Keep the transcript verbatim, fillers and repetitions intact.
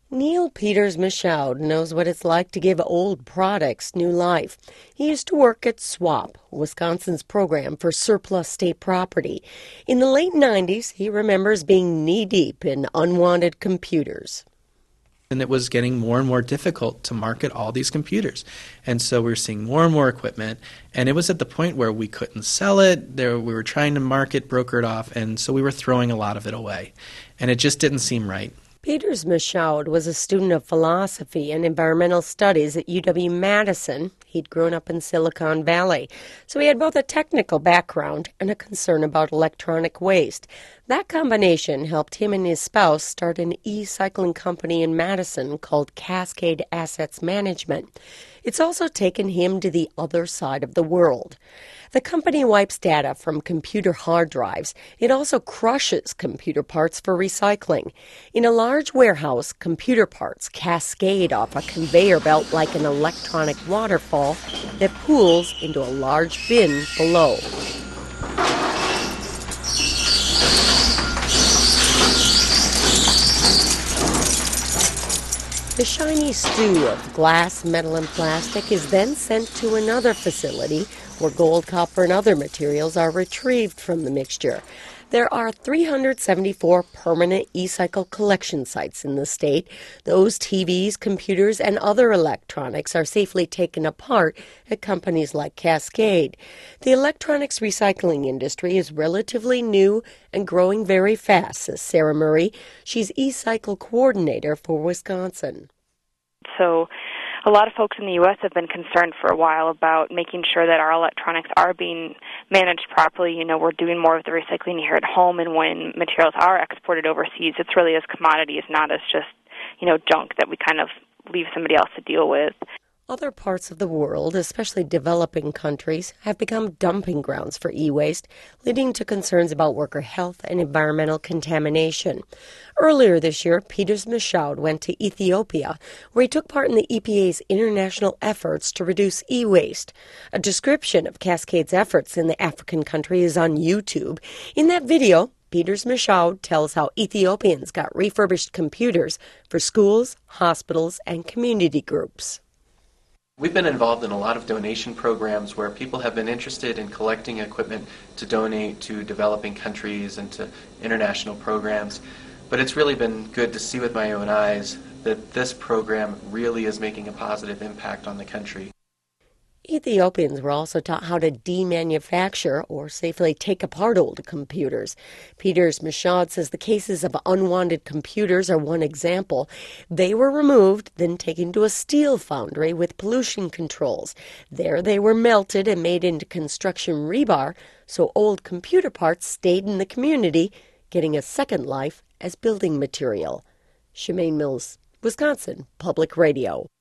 Neil Peters Michaud knows what it's like to give old products new life. He used to work at SWAP, Wisconsin's program for surplus state property. In the late nineties, he remembers being knee-deep in unwanted computers. And it was getting more and more difficult to market all these computers. And so we were seeing more and more equipment, and it was at the point where we couldn't sell it. There, we were trying to market, broker it off, and so we were throwing a lot of it away. And it just didn't seem right. Peters Michaud was a student of philosophy and environmental studies at U W-Madison. He'd grown up in Silicon Valley, so he had both a technical background and a concern about electronic waste. That combination helped him and his spouse start an e-cycling company in Madison called Cascade Assets Management. It's also taken him to the other side of the world. The company wipes data from computer hard drives. It also crushes computer parts for recycling. In a large warehouse, computer parts cascade off a conveyor belt like an electronic waterfall that pools into a large bin below. The shiny stew of glass, metal, and plastic is then sent to another facility where gold, copper, and other materials are retrieved from the mixture. There are three hundred seventy-four permanent e-cycle collection sites in the state. Those T Vs, computers, and other electronics are safely taken apart at companies like Cascade. The electronics recycling industry is relatively new and growing very fast, says Sarah Murray. She's e-cycle coordinator for Wisconsin. So a lot of folks in the U S have been concerned for a while about making sure that our electronics are being managed properly. You know, we're doing more of the recycling here at home, and when materials are exported overseas, it's really as commodities, not as just, you know, junk that we kind of leave somebody else to deal with. Other parts of the world, especially developing countries, have become dumping grounds for e-waste, leading to concerns about worker health and environmental contamination. Earlier this year, Peters Michaud went to Ethiopia, where he took part in the E P A's international efforts to reduce e-waste. A description of Cascade's efforts in the African country is on YouTube. In that video, Peters Michaud tells how Ethiopians got refurbished computers for schools, hospitals, and community groups. We've been involved in a lot of donation programs where people have been interested in collecting equipment to donate to developing countries and to international programs. But it's really been good to see with my own eyes that this program really is making a positive impact on the country. Ethiopians were also taught how to demanufacture or safely take apart old computers. Peters Michaud says the cases of unwanted computers are one example. They were removed, then taken to a steel foundry with pollution controls. There they were melted and made into construction rebar, so old computer parts stayed in the community, getting a second life as building material. Shemaine Mills, Wisconsin Public Radio.